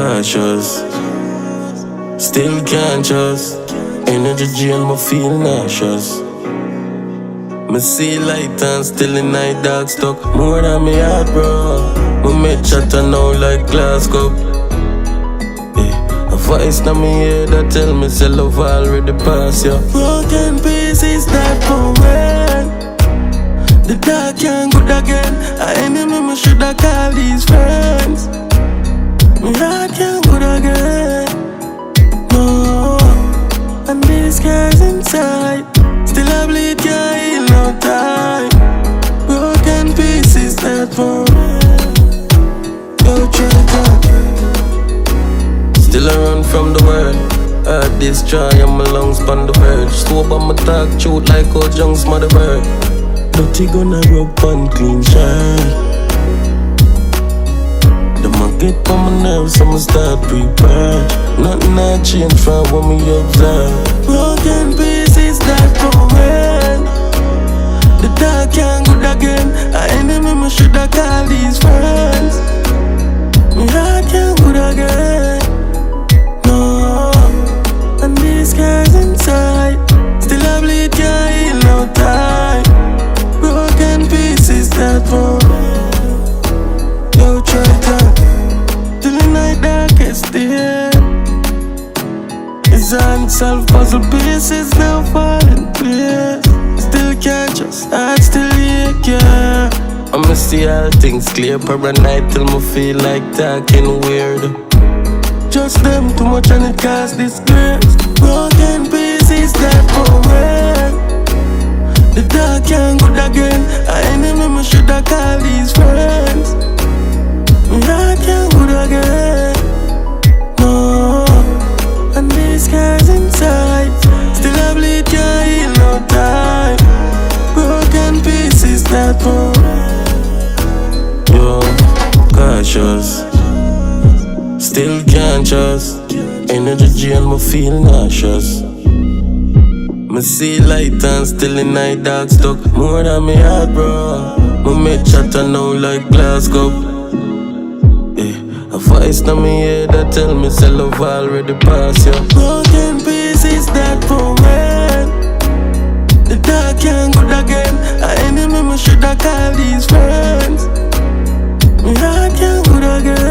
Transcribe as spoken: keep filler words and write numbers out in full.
cautious, still can't trust. Energy drain, me feel nauseous. Me see light and still in night dark stuck. More than me heart, bro. Me make chatter now like glass cup. Yeah. A voice na me ear that tell me say love already pass ya. Broken pieces that for when the dark can't good again. A enemy me shoulda call these friends. Me heart can't good again. No, and these scars inside still I bleed, can't heal no time. Broken pieces that for yo try to still I run from the world. Heart destroy and my lungs on the verge. Sober my talk truth like how junks mother bird. Dirty gonna rub on clean shine. Them a get on my nerves, so I'ma start prepared. Nothing I change from what me observe. Broken pieces that for when the dark can't good again. A enemy me shoulda call these friends. Me heart can't good again. No, and these scars inside still I bleed, can't heal no time. Broken pieces that for yo try to till the night darkest day. It's unsolved puzzle pieces now fall in place. Still can't trust, heart still ache, yeah. I'ma see all things clear, paranoid till me feel like talking weird. Just them too much and it cause disgrace. Broken pieces that for when the dark can't good again. A enemy me shoulda call these friends. Me heart can't good again. No, and these scars inside still I bleed, can't heal no time. Broken pieces that for yo cautious, still can't trust. Energy drain, me feel nauseous. Me see light and still in night dark stuck. More than me heart, bro. Me make chatter now like glass cup. Yeah. A voice na me ear that tell me say love already pass ya. Broken pieces that for when the dark can't good again. A enemy me shoulda call these friends. Me heart can't good again.